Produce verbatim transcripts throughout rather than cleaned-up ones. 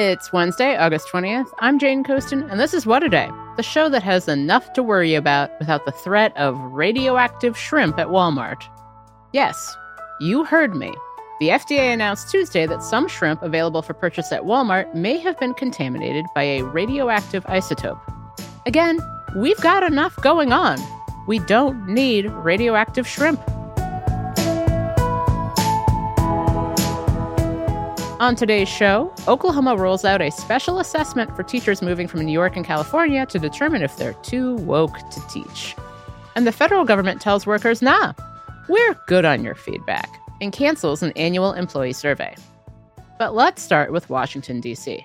It's Wednesday, August twentieth. I'm Jane Coaston, and this is What a Day, the show that has enough to worry about without the threat of radioactive shrimp at Walmart. Yes, you heard me. The F D A announced Tuesday that some shrimp available for purchase at Walmart may have been contaminated by a radioactive isotope. Again, we've got enough going on. We don't need radioactive shrimp. On today's show, Oklahoma rolls out a special assessment for teachers moving from New York and California to determine if they're too woke to teach. And the federal government tells workers, nah, we're good on your feedback, and cancels an annual employee survey. But let's start with Washington, D C.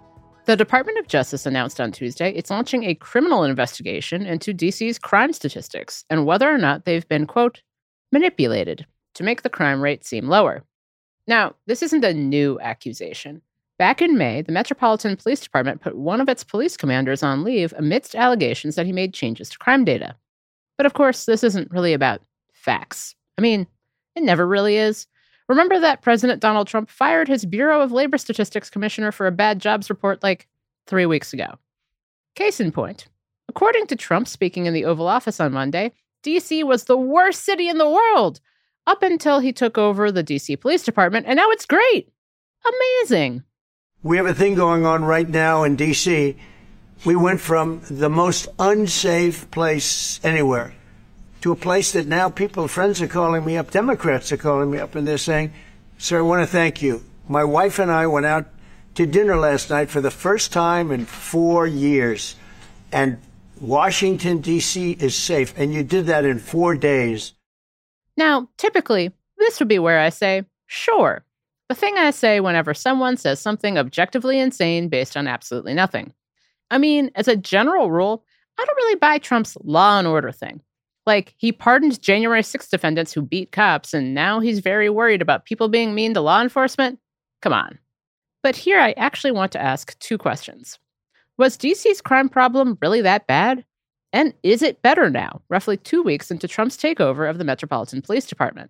The Department of Justice announced on Tuesday it's launching a criminal investigation into D C's crime statistics and whether or not they've been, quote, manipulated to make the crime rate seem lower. Now, this isn't a new accusation. Back in May, the Metropolitan Police Department put one of its police commanders on leave amidst allegations that he made changes to crime data. But of course, this isn't really about facts. I mean, it never really is. Remember that President Donald Trump fired his Bureau of Labor Statistics commissioner for a bad jobs report like three weeks ago. Case in point, according to Trump speaking in the Oval Office on Monday, D C was the worst city in the world up until he took over the D C Police Department, and now it's great. Amazing. We have a thing going on right now in D C. We went from the most unsafe place anywhere to a place that now people, friends are calling me up, Democrats are calling me up, and they're saying, sir, I want to thank you. My wife and I went out to dinner last night for the first time in four years, and Washington, D C is safe, and you did that in four days. Now, typically, this would be where I say, sure. The thing I say whenever someone says something objectively insane based on absolutely nothing. I mean, as a general rule, I don't really buy Trump's law and order thing. Like, he pardoned January sixth defendants who beat cops, and now he's very worried about people being mean to law enforcement? Come on. But here I actually want to ask two questions. Was D C's crime problem really that bad? And is it better now, roughly two weeks into Trump's takeover of the Metropolitan Police Department?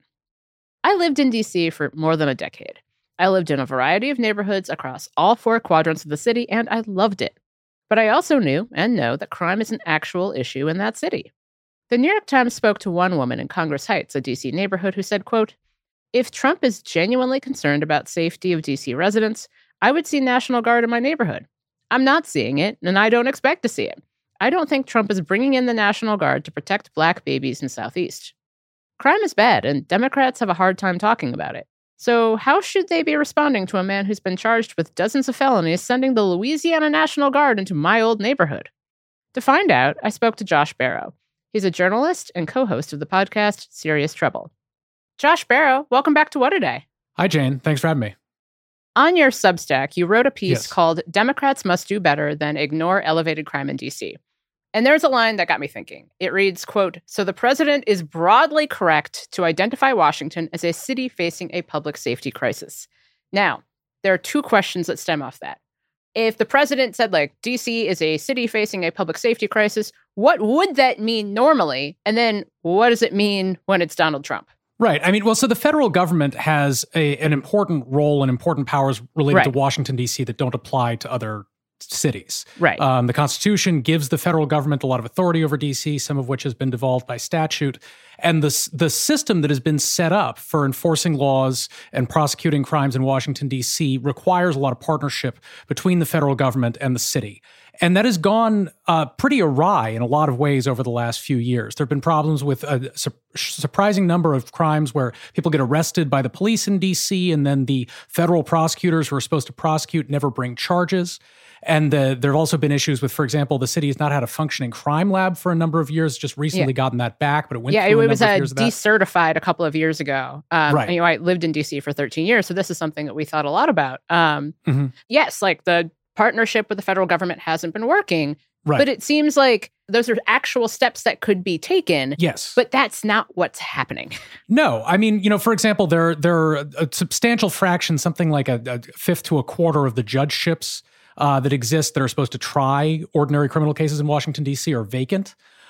I lived in D C for more than a decade. I lived in a variety of neighborhoods across all four quadrants of the city, and I loved it. But I also knew and know that crime is an actual issue in that city. The New York Times spoke to one woman in Congress Heights, a D C neighborhood, who said, quote, if Trump is genuinely concerned about safety of D C residents, I would see National Guard in my neighborhood. I'm not seeing it, and I don't expect to see it. I don't think Trump is bringing in the National Guard to protect black babies in Southeast. Crime is bad, and Democrats have a hard time talking about it. So how should they be responding to a man who's been charged with dozens of felonies sending the Louisiana National Guard into my old neighborhood? To find out, I spoke to Josh Barro. He's a journalist and co-host of the podcast Serious Trouble. Josh Barro, welcome back to What a Day. Hi, Jane. Thanks for having me. On your Substack, you wrote a piece yes. called Democrats Must Do Better Than Ignore Elevated Crime in D C. And there's a line that got me thinking. It reads, quote, so the president is broadly correct to identify Washington as a city facing a public safety crisis. Now, there are two questions that stem off that. If the president said, like, D C is a city facing a public safety crisis, what would that mean normally? And then what does it mean when it's Donald Trump? Right. I mean, well, so the federal government has a, an important role and important powers related right. to Washington, D C that don't apply to other cities. Right. Um, the Constitution gives the federal government a lot of authority over D C, some of which has been devolved by statute. And the, the system that has been set up for enforcing laws and prosecuting crimes in Washington, D C requires a lot of partnership between the federal government and the city. And that has gone uh, pretty awry in a lot of ways over the last few years. There have been problems with a su- surprising number of crimes where people get arrested by the police in D C, and then the federal prosecutors who are supposed to prosecute never bring charges. And uh, there have also been issues with, for example, the city has not had a functioning crime lab for a number of years, just recently yeah. gotten that back, but it went yeah, through it a was number uh, of years of that. decertified a couple of years ago. Um, right. And, you know, I lived in D C for thirteen years, so this is something that we thought a lot about. Um, mm-hmm. Yes, like the partnership with the federal government hasn't been working, right. But it seems like those are actual steps that could be taken. Yes. But that's not what's happening. No. I mean, you know, for example, there, there are a substantial fraction, something like a, a fifth to a quarter of the judgeships uh, that exist that are supposed to try ordinary criminal cases in Washington, D C are vacant.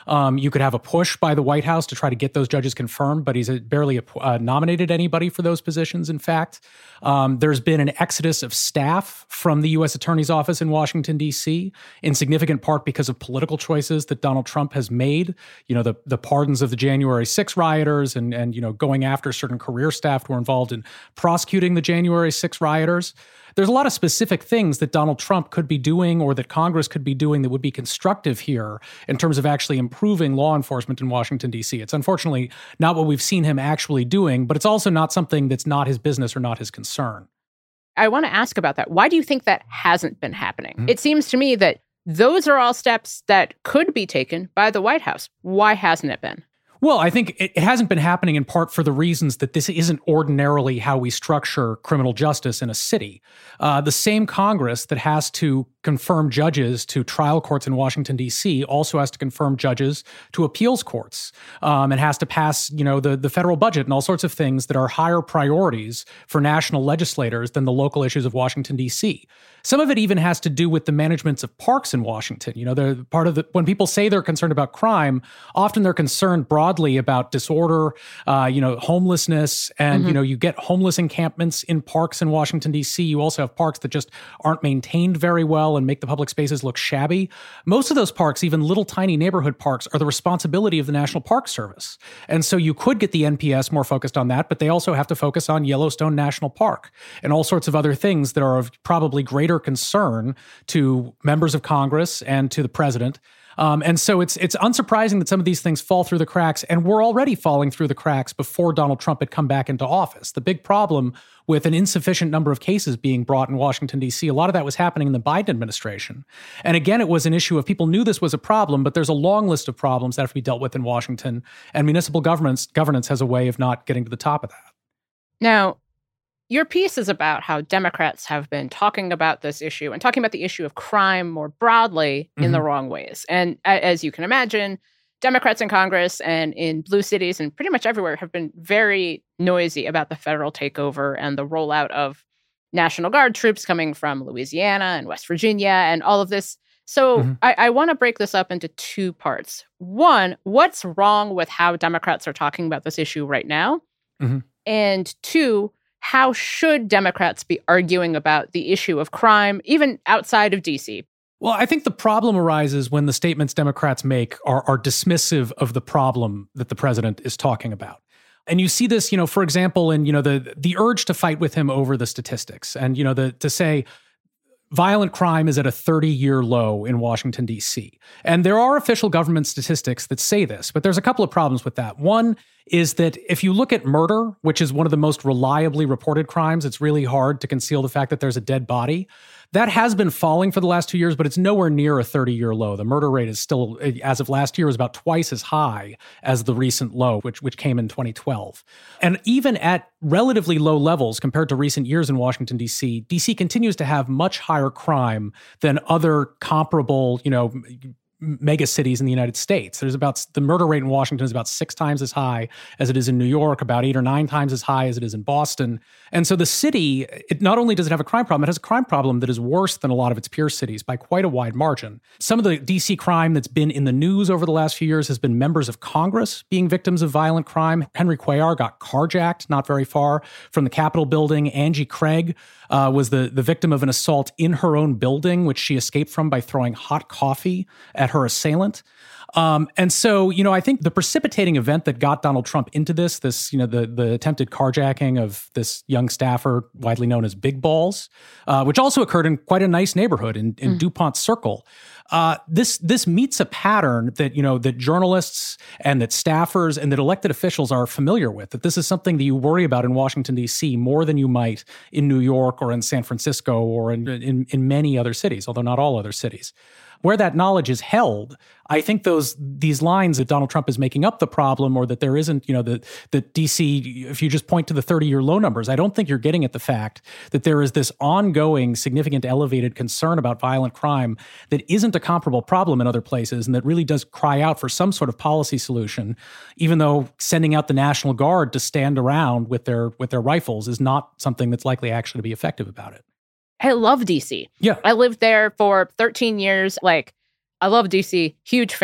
Um, you could have a push by the White House to try to get those judges confirmed, but he's barely uh, nominated anybody for those positions, in fact. Um, there's been an exodus of staff from the U S Attorney's Office in Washington, D C, in significant part because of political choices that Donald Trump has made. You know, the, the pardons of the January sixth rioters and, and, you know, going after certain career staff who were involved in prosecuting the January sixth rioters. There's a lot of specific things that Donald Trump could be doing or that Congress could be doing that would be constructive here in terms of actually improving law enforcement in Washington, D C. It's unfortunately not what we've seen him actually doing, but it's also not something that's not his business or not his concern. I want to ask about that. Why do you think that hasn't been happening? Mm-hmm. It seems to me that those are all steps that could be taken by the White House. Why hasn't it been? Well, I think it hasn't been happening in part for the reasons that this isn't ordinarily how we structure criminal justice in a city. Uh, the same Congress that has to confirm judges to trial courts in Washington, D C also has to confirm judges to appeals courts um, and has to pass, you know, the, the federal budget and all sorts of things that are higher priorities for national legislators than the local issues of Washington, D C. Some of it even has to do with the managements of parks in Washington. You know, they're part of the, when people say they're concerned about crime, often they're concerned broadly about disorder, uh, you know, homelessness, and, mm-hmm. you know, you get homeless encampments in parks in Washington, D C. You also have parks that just aren't maintained very well and make the public spaces look shabby. Most of those parks, even little tiny neighborhood parks, are the responsibility of the National Park Service. And so you could get the N P S more focused on that, but they also have to focus on Yellowstone National Park and all sorts of other things that are of probably greater concern to members of Congress and to the president. Um, and so it's it's unsurprising that some of these things fall through the cracks, and we're already falling through the cracks before Donald Trump had come back into office. The big problem with an insufficient number of cases being brought in Washington, D C, a lot of that was happening in the Biden administration. And again, it was an issue of people knew this was a problem, but there's a long list of problems that have to be dealt with in Washington, and municipal governance, governance has a way of not getting to the top of that. Now, your piece is about how Democrats have been talking about this issue and talking about the issue of crime more broadly in mm-hmm. the wrong ways. And as you can imagine, Democrats in Congress and in blue cities and pretty much everywhere have been very noisy about the federal takeover and the rollout of National Guard troops coming from Louisiana and West Virginia and all of this. So mm-hmm. I, I want to break this up into two parts. One, what's wrong with how Democrats are talking about this issue right now? Mm-hmm. And two, how should Democrats be arguing about the issue of crime, even outside of D C? Well, I think the problem arises when the statements Democrats make are, are dismissive of the problem that the president is talking about. And you see this, you know, for example, in, you know, the the urge to fight with him over the statistics and, you know, the to say violent crime is at a thirty-year low in Washington, D C. And there are official government statistics that say this, but there's a couple of problems with that. One is that if you look at murder, which is one of the most reliably reported crimes, it's really hard to conceal the fact that there's a dead body. That has been falling for the last two years, but it's nowhere near a thirty-year low. The murder rate is still, as of last year, is about twice as high as the recent low, which which came in twenty twelve. And even at relatively low levels compared to recent years in Washington, D C, D C continues to have much higher crime than other comparable, you know, mega cities in the United States. There's about, the murder rate in Washington is about six times as high as it is in New York, about eight or nine times as high as it is in Boston. And so the city, it not only does it have a crime problem, it has a crime problem that is worse than a lot of its peer cities by quite a wide margin. Some of the D C crime that's been in the news over the last few years has been members of Congress being victims of violent crime. Henry Cuellar got carjacked not very far from the Capitol building. Angie Craig uh, was the, the victim of an assault in her own building, which she escaped from by throwing hot coffee at her assailant. Um, and so, you know, I think the precipitating event that got Donald Trump into this, this, you know, the the attempted carjacking of this young staffer, widely known as Big Balls, uh, which also occurred in quite a nice neighborhood in, in mm. DuPont Circle. Uh, this this meets a pattern that, you know, that journalists and that staffers and that elected officials are familiar with, that this is something that you worry about in Washington, D C more than you might in New York or in San Francisco or in, in, in many other cities, although not all other cities. Where that knowledge is held, I think those these lines that Donald Trump is making up the problem, or that there isn't, you know, that that D C, if you just point to the thirty-year low numbers, I don't think you're getting at the fact that there is this ongoing, significant, elevated concern about violent crime that isn't a comparable problem in other places, and that really does cry out for some sort of policy solution, even though sending out the National Guard to stand around with their with their rifles is not something that's likely actually to be effective about it. I love D C. Yeah. I lived there for thirteen years. Like, I love D C. Huge fan.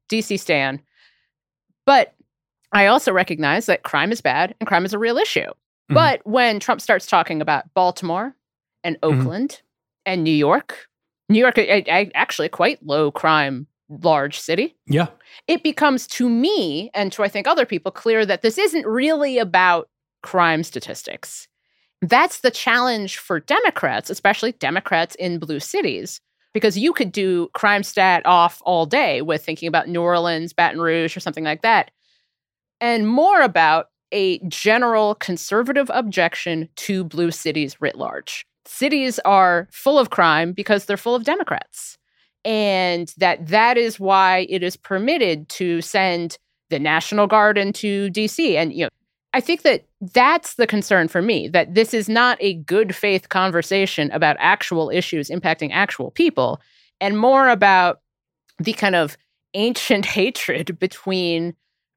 D C stan. But I also recognize that crime is bad and crime is a real issue. Mm-hmm. But when Trump starts talking about Baltimore and Oakland mm-hmm. and New York, New York, I, I, actually a quite low crime, large city. Yeah. It becomes to me, and to I think other people, clear that this isn't really about crime statistics. That's the challenge for Democrats, especially Democrats in blue cities, because you could do crime stat off all day with thinking about New Orleans, Baton Rouge, or something like that, and more about a general conservative objection to blue cities writ large. Cities are full of crime because they're full of Democrats, and that that is why it is permitted to send the National Guard into D C. And, you know, I think that that's the concern for me, that this is not a good faith conversation about actual issues impacting actual people, and more about the kind of ancient hatred between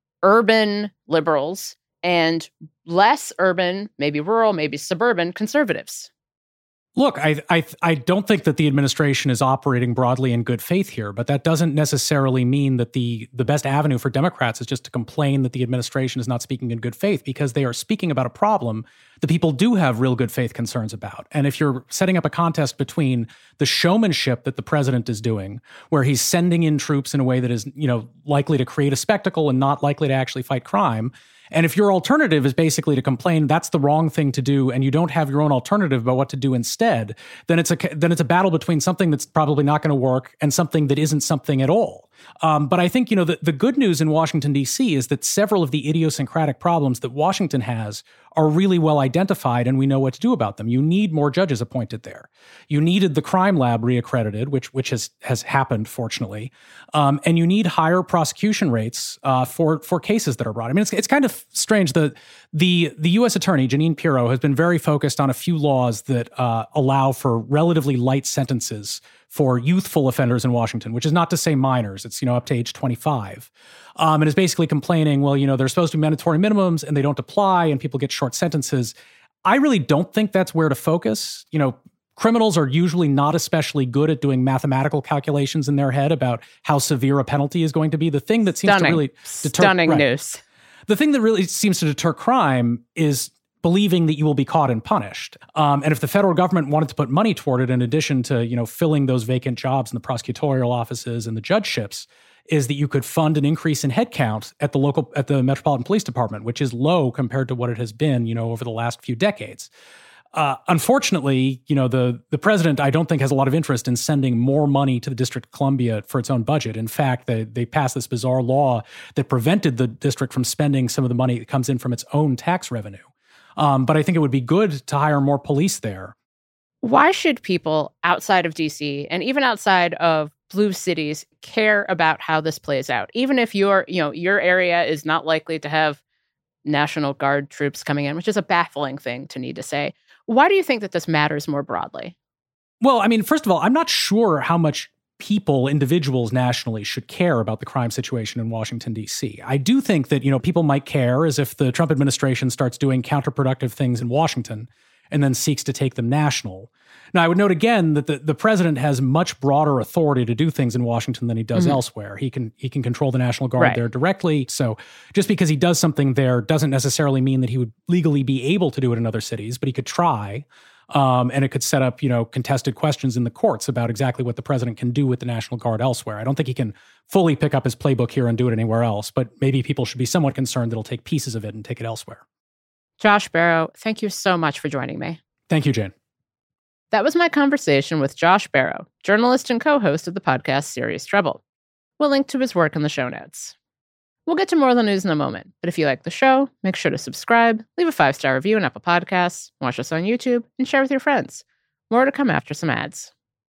urban liberals and less urban, maybe rural, maybe suburban conservatives. Look, I, I I don't think that the administration is operating broadly in good faith here, but that doesn't necessarily mean that the the best avenue for Democrats is just to complain that the administration is not speaking in good faith, because they are speaking about a problem that people do have real good faith concerns about. And if you're setting up a contest between the showmanship that the president is doing, where he's sending in troops in a way that is, you know, likely to create a spectacle and not likely to actually fight crime, and if your alternative is basically to complain that's the wrong thing to do, and you don't have your own alternative about what to do instead, then it's a then it's a battle between something that's probably not going to work and something that isn't something at all. Um, but I think, you know, the, the good news in Washington, D C is that several of the idiosyncratic problems that Washington has are really well identified, and we know what to do about them. You need more judges appointed there. You needed the crime lab reaccredited, which which has has happened, fortunately. Um, and you need higher prosecution rates uh, for for cases that are brought. I mean, it's it's kind of strange. The the the U S attorney, Jeanine Pirro, has been very focused on a few laws that uh, allow for relatively light sentences for youthful offenders in Washington, which is not to say minors. It's, you know, up to age twenty-five. Um, and is basically complaining, well, you know, there's supposed to be mandatory minimums and they don't apply and people get short sentences. I really don't think that's where to focus. You know, criminals are usually not especially good at doing mathematical calculations in their head about how severe a penalty is going to be. The thing that seems Stunning. to really deter... Stunning right. news. The thing that really seems to deter crime is believing that you will be caught and punished. Um, and if the federal government wanted to put money toward it, in addition to, you know, filling those vacant jobs in the prosecutorial offices and the judgeships, is that you could fund an increase in headcount at the local, at the Metropolitan Police Department, which is low compared to what it has been, you know, over the last few decades. Uh, unfortunately, you know, the the president, I don't think, has a lot of interest in sending more money to the District of Columbia for its own budget. In fact, they they passed this bizarre law that prevented the district from spending some of the money that comes in from its own tax revenue. Um, but I think it would be good to hire more police there. Why should people outside of D C and even outside of blue cities care about how this plays out? Even if your, you know, your area is not likely to have National Guard troops coming in, which is a baffling thing to need to say. Why do you think that this matters more broadly? Well, I mean, first of all, I'm not sure how much people, individuals nationally, should care about the crime situation in Washington, D C. I do think that, you know, people might care as if the Trump administration starts doing counterproductive things in Washington and then seeks to take them national. Now, I would note again that the, the president has much broader authority to do things in Washington than he does mm-hmm. elsewhere. He can he can control the National Guard right. there directly. So just because he does something there doesn't necessarily mean that he would legally be able to do it in other cities, but he could try. Um, and it could set up, you know, contested questions in the courts about exactly what the president can do with the National Guard elsewhere. I don't think he can fully pick up his playbook here and do it anywhere else, but maybe people should be somewhat concerned that he'll take pieces of it and take it elsewhere. Josh Barro, thank you so much for joining me. Thank you, Jane. That was my conversation with Josh Barro, journalist and co-host of the podcast Serious Trouble. We'll link to his work in the show notes. We'll get to more of the news in a moment, but if you like the show, make sure to subscribe, leave a five-star review on Apple Podcasts, watch us on YouTube, and share with your friends. More to come after some ads.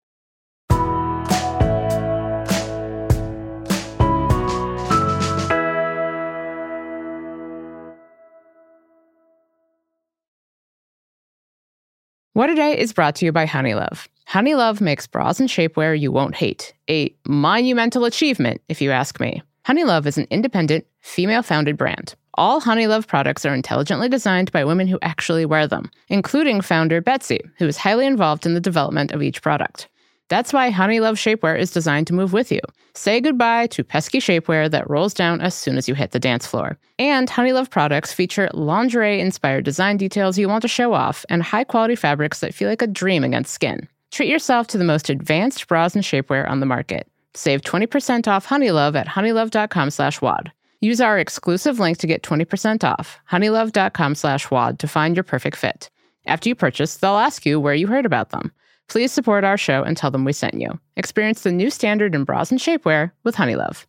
What A Day is brought to you by Honeylove. Honeylove makes bras and shapewear you won't hate. A monumental achievement, if you ask me. Honeylove is an independent, female-founded brand. All Honeylove products are intelligently designed by women who actually wear them, including founder Betsy, who is highly involved in the development of each product. That's why Honeylove shapewear is designed to move with you. Say goodbye to pesky shapewear that rolls down as soon as you hit the dance floor. And Honeylove products feature lingerie-inspired design details you want to show off and high-quality fabrics that feel like a dream against skin. Treat yourself to the most advanced bras and shapewear on the market. Save twenty percent off Honeylove at honeylove.com slash WAD. Use our exclusive link to get twenty percent off, honeylove.com slash WAD, to find your perfect fit. After you purchase, they'll ask you where you heard about them. Please support our show and tell them we sent you. Experience the new standard in bras and shapewear with Honeylove.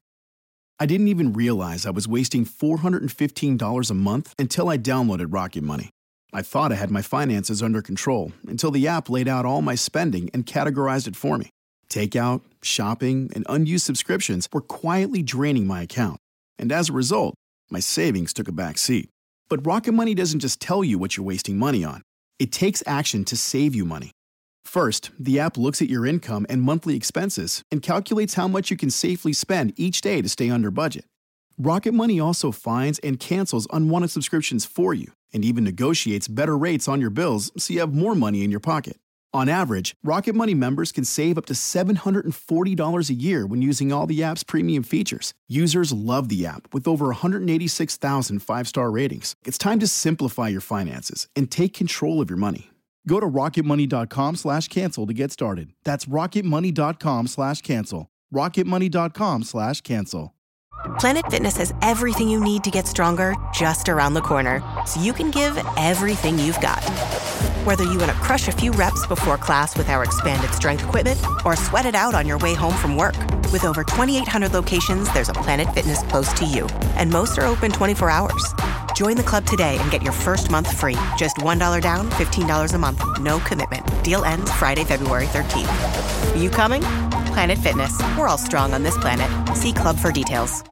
I didn't even realize I was wasting four hundred fifteen dollars a month until I downloaded Rocket Money. I thought I had my finances under control until the app laid out all my spending and categorized it for me. Takeout, shopping, and unused subscriptions were quietly draining my account. And as a result, my savings took a back seat. But Rocket Money doesn't just tell you what you're wasting money on. It takes action to save you money. First, the app looks at your income and monthly expenses and calculates how much you can safely spend each day to stay under budget. Rocket Money also finds and cancels unwanted subscriptions for you and even negotiates better rates on your bills so you have more money in your pocket. On average, Rocket Money members can save up to seven hundred forty dollars a year when using all the app's premium features. Users love the app with over one hundred eighty-six thousand five-star ratings. It's time to simplify your finances and take control of your money. Go to rocketmoney.com slash cancel to get started. That's rocketmoney.com slash cancel. rocketmoney.com slash cancel. Planet Fitness has everything you need to get stronger just around the corner, so you can give everything you've got. Whether you want to crush a few reps before class with our expanded strength equipment or sweat it out on your way home from work. With over twenty-eight hundred locations, there's a Planet Fitness close to you, and most are open twenty-four hours. Join the club today and get your first month free. Just one dollar down, fifteen dollars a month. No commitment. Deal ends Friday, February thirteenth. Are you coming? Planet Fitness. We're all strong on this planet. See club for details.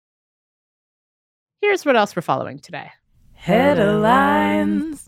Here's what else we're following today. Headlines.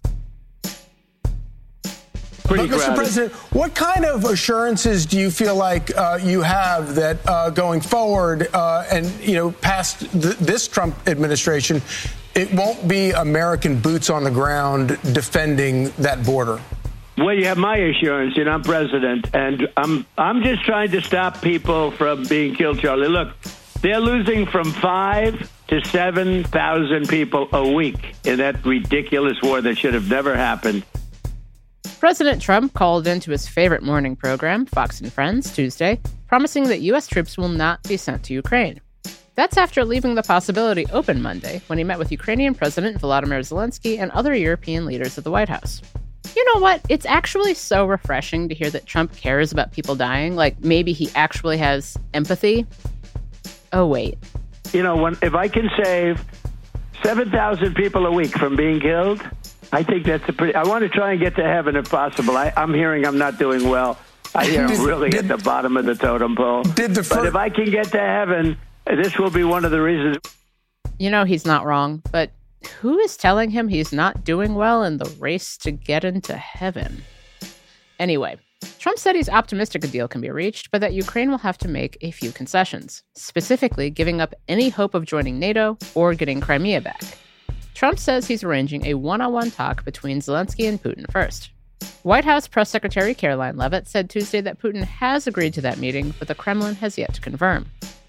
But, Mister President, what kind of assurances do you feel like uh, you have that uh, going forward uh, and, you know, past th- this Trump administration, it won't be American boots on the ground defending that border? Well, you have my assurance, and I'm president, and I'm I'm just trying to stop people from being killed, Charlie. Look, they're losing from five to seven thousand people a week in that ridiculous war that should have never happened. President Trump called into his favorite morning program, Fox and Friends, Tuesday, promising that U S troops will not be sent to Ukraine. That's after leaving the possibility open Monday when he met with Ukrainian President Volodymyr Zelensky and other European leaders at the White House. You know what? It's actually so refreshing to hear that Trump cares about people dying. Like, maybe he actually has empathy. Oh, wait. You know, when if I can save seven thousand people a week from being killed, I think that's a pretty... I want to try and get to heaven if possible. I, I'm hearing I'm not doing well. I hear I'm really did, at the bottom of the totem pole. Did the fir- but if I can get to heaven, this will be one of the reasons. You know, he's not wrong, but who is telling him he's not doing well in the race to get into heaven? Anyway, Trump said he's optimistic a deal can be reached, but that Ukraine will have to make a few concessions, specifically giving up any hope of joining NATO or getting Crimea back. Trump says he's arranging a one-on-one talk between Zelensky and Putin first. White House Press Secretary Caroline Leavitt said Tuesday that Putin has agreed to that meeting, but the Kremlin has yet to confirm.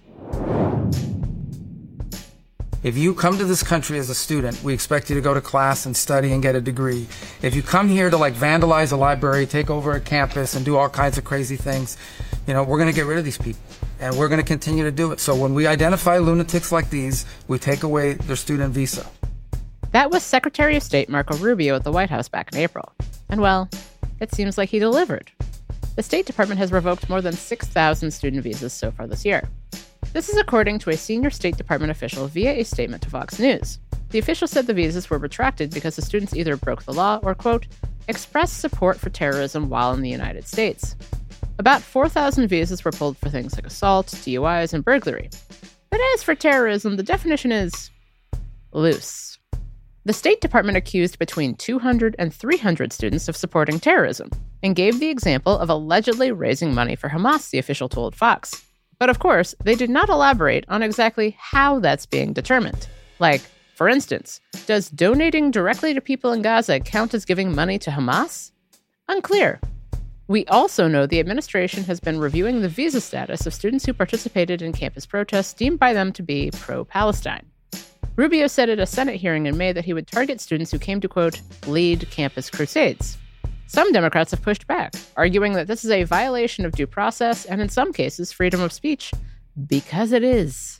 If you come to this country as a student, we expect you to go to class and study and get a degree. If you come here to like vandalize a library, take over a campus and do all kinds of crazy things, you know, we're going to get rid of these people and we're going to continue to do it. So when we identify lunatics like these, we take away their student visa. That was Secretary of State Marco Rubio at the White House back in April. And well, it seems like he delivered. The State Department has revoked more than six thousand student visas so far this year. This is according to a senior State Department official via a statement to Fox News. The official said the visas were retracted because the students either broke the law or, quote, expressed support for terrorism while in the United States. About four thousand visas were pulled for things like assault, D U Is, and burglary. But as for terrorism, the definition is loose. The State Department accused between two hundred and three hundred students of supporting terrorism and gave the example of allegedly raising money for Hamas, the official told Fox. But of course, they did not elaborate on exactly how that's being determined. Like, for instance, does donating directly to people in Gaza count as giving money to Hamas? Unclear. We also know the administration has been reviewing the visa status of students who participated in campus protests deemed by them to be pro-Palestine. Rubio said at a Senate hearing in May that he would target students who came to, quote, lead campus crusades. Some Democrats have pushed back, arguing that this is a violation of due process and, in some cases, freedom of speech, because it is.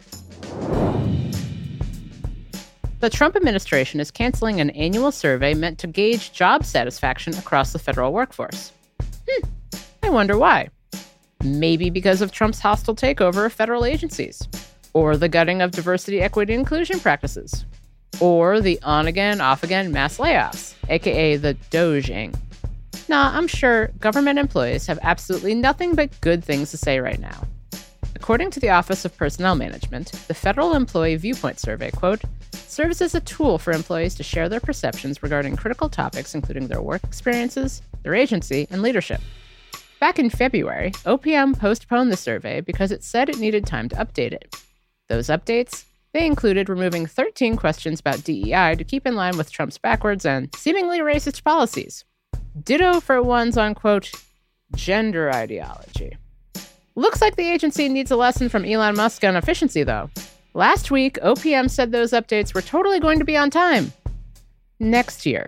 The Trump administration is canceling an annual survey meant to gauge job satisfaction across the federal workforce. Hmm, I wonder why. Maybe because of Trump's hostile takeover of federal agencies, or the gutting of diversity, equity, and inclusion practices, or the on-again, off-again mass layoffs, aka the Dojing. Nah, I'm sure government employees have absolutely nothing but good things to say right now. According to the Office of Personnel Management, the Federal Employee Viewpoint Survey, quote, serves as a tool for employees to share their perceptions regarding critical topics, including their work experiences, their agency, and leadership. Back in February, O P M postponed the survey because it said it needed time to update it. Those updates? They included removing thirteen questions about D E I to keep in line with Trump's backwards and seemingly racist policies. Ditto for ones on, quote, gender ideology. Looks like the agency needs a lesson from Elon Musk on efficiency, though. Last week, O P M said those updates were totally going to be on time. Next year.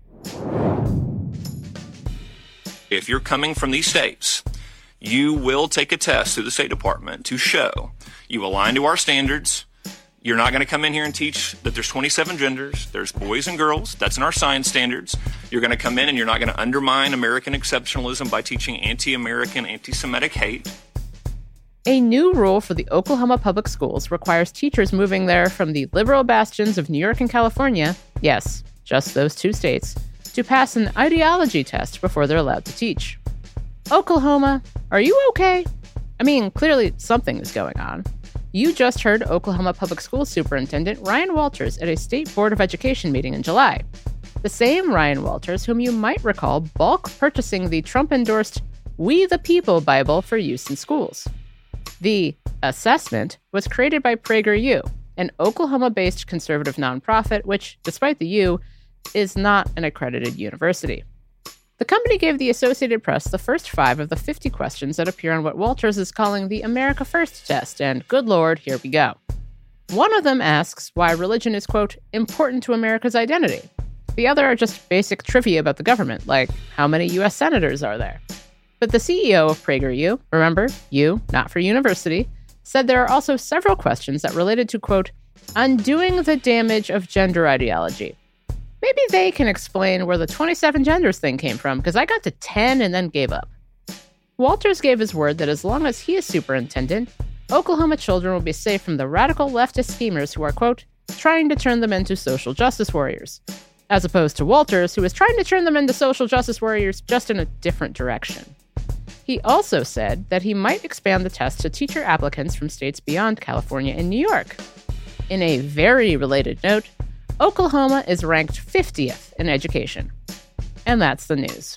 If you're coming from these states, you will take a test through the State Department to show you align to our standards. You're not going to come in here and teach that there's twenty-seven genders, there's boys and girls, that's in our science standards. You're going to come in and you're not going to undermine American exceptionalism by teaching anti-American, anti-Semitic hate. A new rule for the Oklahoma public schools requires teachers moving there from the liberal bastions of New York and California, yes, just those two states, to pass an ideology test before they're allowed to teach. Oklahoma, are you okay? I mean, clearly something is going on. You just heard Oklahoma Public Schools Superintendent Ryan Walters at a State Board of Education meeting in July. The same Ryan Walters whom you might recall bulk purchasing the Trump-endorsed We the People Bible for use in schools. The assessment was created by PragerU, an Oklahoma-based conservative nonprofit which, despite the U, is not an accredited university. The company gave the Associated Press the first five of the fifty questions that appear on what Walters is calling the America First test, and good Lord, here we go. One of them asks why religion is, quote, important to America's identity. The other are just basic trivia about the government, like how many U S senators are there? But the C E O of PragerU, remember, U, not for university, said there are also several questions that related to, quote, undoing the damage of gender ideology. Maybe they can explain where the twenty-seven genders thing came from, because I got to ten and then gave up. Walters gave his word that as long as he is superintendent, Oklahoma children will be safe from the radical leftist schemers who are, quote, trying to turn them into social justice warriors, as opposed to Walters, who is trying to turn them into social justice warriors just in a different direction. He also said that he might expand the test to teacher applicants from states beyond California and New York. In a very related note, Oklahoma is ranked fiftieth in education. And that's the news.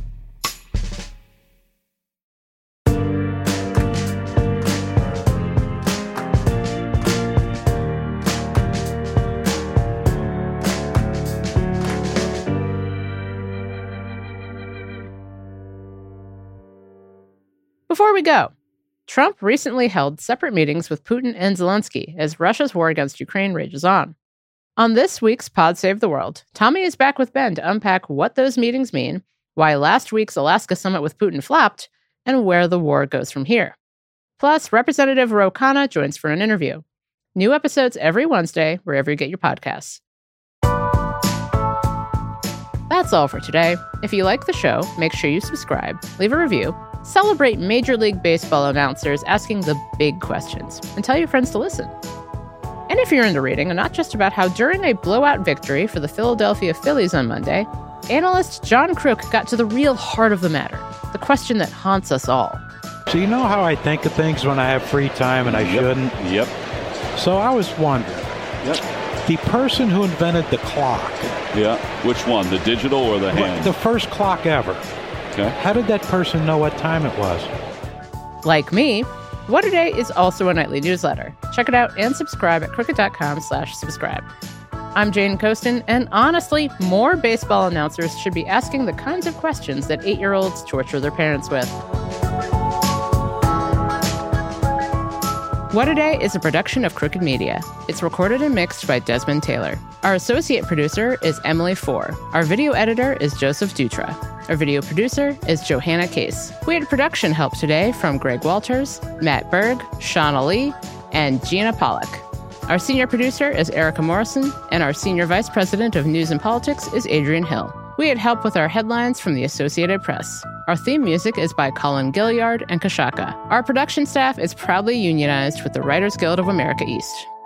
Before we go, Trump recently held separate meetings with Putin and Zelensky as Russia's war against Ukraine rages on. On this week's Pod Save the World, Tommy is back with Ben to unpack what those meetings mean, why last week's Alaska summit with Putin flopped, and where the war goes from here. Plus, Representative Ro Khanna joins for an interview. New episodes every Wednesday, wherever you get your podcasts. That's all for today. If you like the show, make sure you subscribe, leave a review, celebrate Major League Baseball announcers asking the big questions, and tell your friends to listen. And if you're into reading, and not just about how during a blowout victory for the Philadelphia Phillies on Monday, analyst John Crook got to the real heart of the matter, the question that haunts us all. So you know how I think of things when I have free time and I yep. shouldn't? Yep. So I was wondering, yep. the person who invented the clock. Yeah, which one, the digital or the hand? The first clock ever. Okay. How did that person know what time it was? Like me, What A Day is also a nightly newsletter. Check it out and subscribe at crooked dot com slash subscribe. I'm Jane Coaston, and honestly, more baseball announcers should be asking the kinds of questions that eight-year-olds torture their parents with. What A Day is a production of Crooked Media. It's recorded and mixed by Desmond Taylor. Our associate producer is Emily Four. Our video editor is Joseph Dutra. Our video producer is Johanna Case. We had production help today from Greg Walters, Matt Berg, Shauna Lee, and Gina Pollock. Our senior producer is Erica Morrison, and our senior vice president of news and politics is Adrian Hill. We had help with our headlines from the Associated Press. Our theme music is by Colin Gilliard and Kashaka. Our production staff is proudly unionized with the Writers Guild of America East.